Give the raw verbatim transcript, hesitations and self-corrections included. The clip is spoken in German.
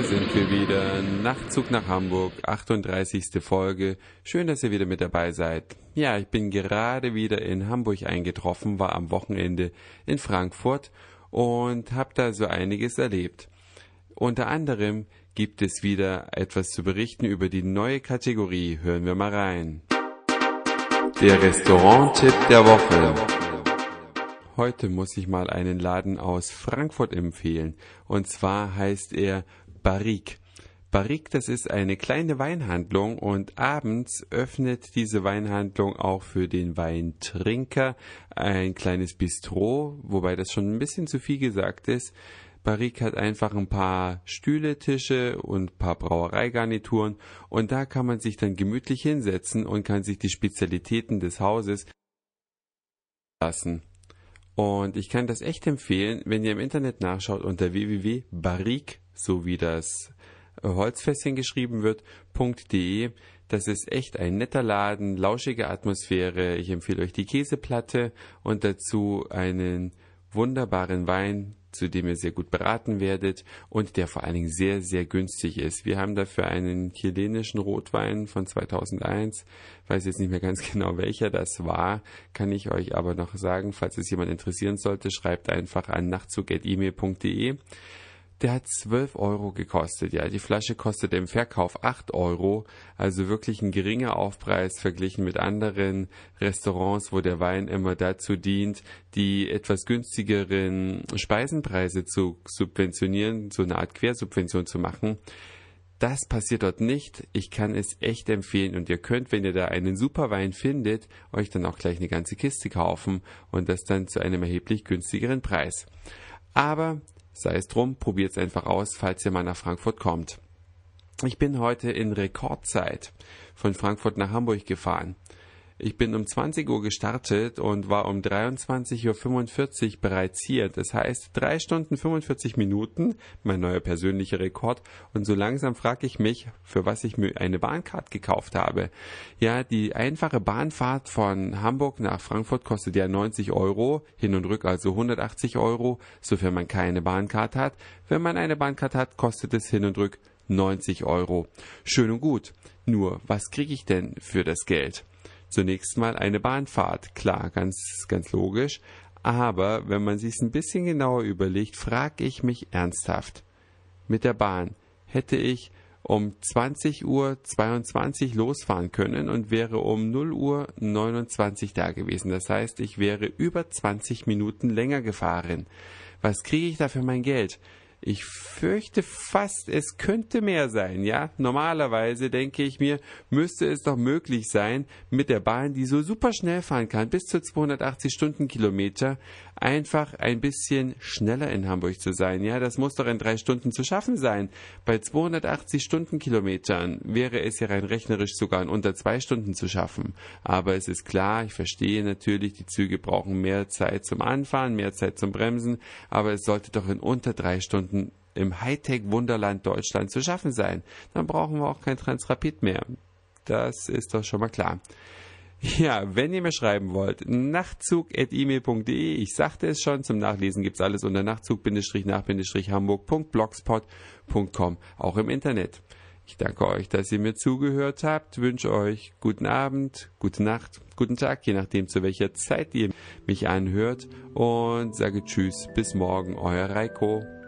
sind wir wieder. Nachtzug nach Hamburg, achtunddreißigste Folge. Schön, dass ihr wieder mit dabei seid. Ja, ich bin gerade wieder in Hamburg eingetroffen, war am Wochenende in Frankfurt und habe da so einiges erlebt. Unter anderem gibt es wieder etwas zu berichten über die neue Kategorie. Hören wir mal rein. Der Restaurant-Tipp der Woche. Heute muss ich mal einen Laden aus Frankfurt empfehlen. Und zwar heißt er Barrique. Barrique, das ist eine kleine Weinhandlung und abends öffnet diese Weinhandlung auch für den Weintrinker ein kleines Bistro, wobei das schon ein bisschen zu viel gesagt ist. Barrique hat einfach ein paar Stühle, Tische und ein paar Brauereigarnituren und da kann man sich dann gemütlich hinsetzen und kann sich die Spezialitäten des Hauses lassen. Und ich kann das echt empfehlen, wenn ihr im Internet nachschaut unter w w w punkt barrique, so wie das Holzfässchen geschrieben wird, .de. Das ist echt ein netter Laden, lauschige Atmosphäre. Ich empfehle euch die Käseplatte und dazu einen wunderbaren Wein, zu dem ihr sehr gut beraten werdet und der vor allen Dingen sehr, sehr günstig ist. Wir haben dafür einen chilenischen Rotwein von zweitausendeins, weiß jetzt nicht mehr ganz genau welcher das war, kann ich euch aber noch sagen, falls es jemand interessieren sollte, schreibt einfach an nachtzug at e mail punkt de. Der hat zwölf Euro gekostet, ja, die Flasche kostet im Verkauf acht Euro, also wirklich ein geringer Aufpreis verglichen mit anderen Restaurants, wo der Wein immer dazu dient, die etwas günstigeren Speisenpreise zu subventionieren, so eine Art Quersubvention zu machen. Das passiert dort nicht, ich kann es echt empfehlen und ihr könnt, wenn ihr da einen super Wein findet, euch dann auch gleich eine ganze Kiste kaufen und das dann zu einem erheblich günstigeren Preis. Aber sei es drum, probiert es einfach aus, falls ihr mal nach Frankfurt kommt. Ich bin heute in Rekordzeit von Frankfurt nach Hamburg gefahren. Ich bin um zwanzig Uhr gestartet und war um dreiundzwanzig Uhr fünfundvierzig bereits hier. Das heißt, drei Stunden fünfundvierzig Minuten, mein neuer persönlicher Rekord. Und so langsam frage ich mich, für was ich mir eine Bahncard gekauft habe. Ja, die einfache Bahnfahrt von Hamburg nach Frankfurt kostet ja neunzig Euro, hin und rück also hundertachtzig Euro, sofern man keine Bahncard hat. Wenn man eine Bahncard hat, kostet es hin und rück neunzig Euro. Schön und gut. Nur, was kriege ich denn für das Geld? Zunächst mal eine Bahnfahrt, klar, ganz, ganz logisch. Aber wenn man sich ein bisschen genauer überlegt, frage ich mich ernsthaft. Mit der Bahn hätte ich um zwanzig Uhr zweiundzwanzig losfahren können und wäre um null Uhr neunundzwanzig da gewesen. Das heißt, ich wäre über zwanzig Minuten länger gefahren. Was kriege ich da für mein Geld? Ich fürchte fast, es könnte mehr sein, ja. Normalerweise, denke ich mir, müsste es doch möglich sein, mit der Bahn, die so super schnell fahren kann, bis zu zweihundertachtzig Stundenkilometer, einfach ein bisschen schneller in Hamburg zu sein, ja. Das muss doch in drei Stunden zu schaffen sein. Bei zweihundertachtzig Stundenkilometern wäre es ja rein rechnerisch sogar in unter zwei Stunden zu schaffen. Aber es ist klar, ich verstehe natürlich, die Züge brauchen mehr Zeit zum Anfahren, mehr Zeit zum Bremsen, aber es sollte doch in unter drei Stunden im Hightech-Wunderland Deutschland zu schaffen sein. Dann brauchen wir auch kein Transrapid mehr. Das ist doch schon mal klar. Ja, wenn ihr mir schreiben wollt, nachtzug at e mail punkt de, ich sagte es schon, zum Nachlesen gibt's alles unter nachtzug-nach-hamburg punkt blogspot punkt com, auch im Internet. Ich danke euch, dass ihr mir zugehört habt, wünsche euch guten Abend, gute Nacht, guten Tag, je nachdem zu welcher Zeit ihr mich anhört und sage Tschüss, bis morgen, euer Reiko.